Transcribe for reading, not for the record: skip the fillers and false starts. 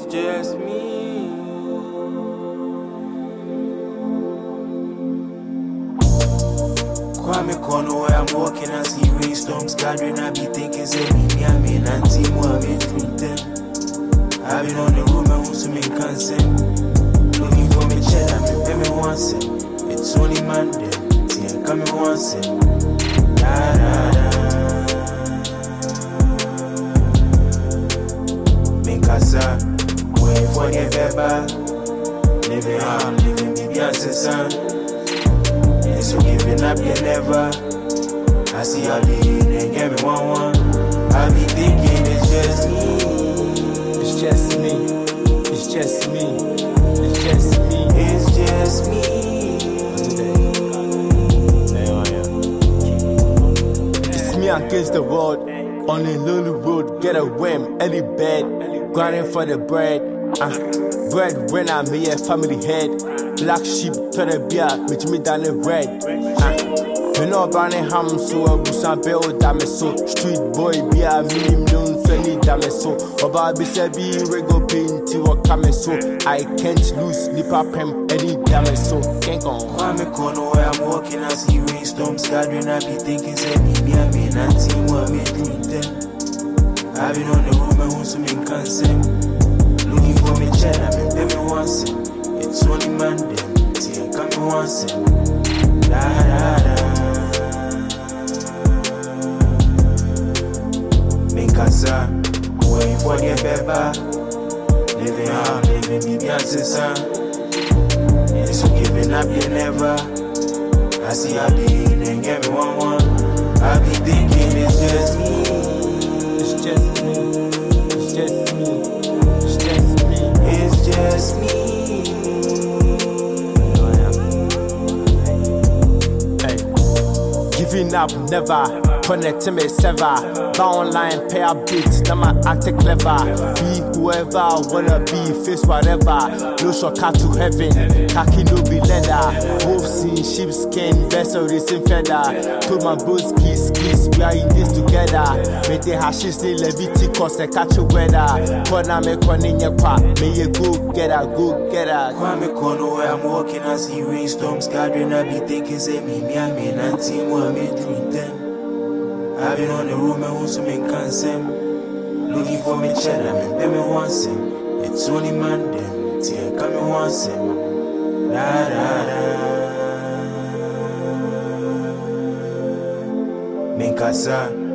just me. Kwame Kono, where I'm walking, I see rainstorms gathering. I be thinking, say me, I mean, auntie, I'm in I've been on the room, I want to make consent. Looking for me, cheddar, me, pay me once. It's only Monday, see, I come in once. Da da da. Minkasa, wait for the paper. Living hard, living me, Beyonce son. So giving up, you never. I see how they get me one. I be thinking it's just me. It's just me. It's just me. It's just me. It's just me. It's me against the world. On a lonely road, get a whim, any bed. Grinding for the bread. Bread when I'm here, family head. Black sheep, turn a beer, which me down the red. You know, Barney Ham, so a busan bell, damn so. Street boy, be a million, sunny damn so. Oba be sabi, rego paint, you are coming so. I can't lose, nip up him, any damn so. Can't go. Kwame Kono, where I'm walking, I see rainstorms gathering. I be thinking, say me, I mean, auntie, what me doing then? I've been on the room, I want to make consent. Looking for me, cheddar, me, pay me once. It's only Monday, see I come in once. Da da da. Minkasa, waiting for the paper. Living hard, living me, Beyonce son. So giving up, you never. I see how they get me one. I be thinking it's just me. It's just me. It's just me. It's just me. It's just me. Giving up, never. Connecting me, sever. Buy online, pay a bit. Now my act clever. Be whoever, wanna be, face whatever. No shortcut to heaven. Khaki no be leather. Wolves in sheepskin, vessel racing feather. Told my bros, kiss, we are in this together. Make the hashes, they Leviticus, and catch a weather. Kona me koninye kwa, may you go get her. Kwame Kono, where I'm walking, I see rainstorms gathering. I be thinking, say me, I mean, auntie, what me doing then? I've been on the room, I want to make consent. Looking for me, cheddar, me, pay me once. It's only Monday, see I come in once. Da da da. Minkasa.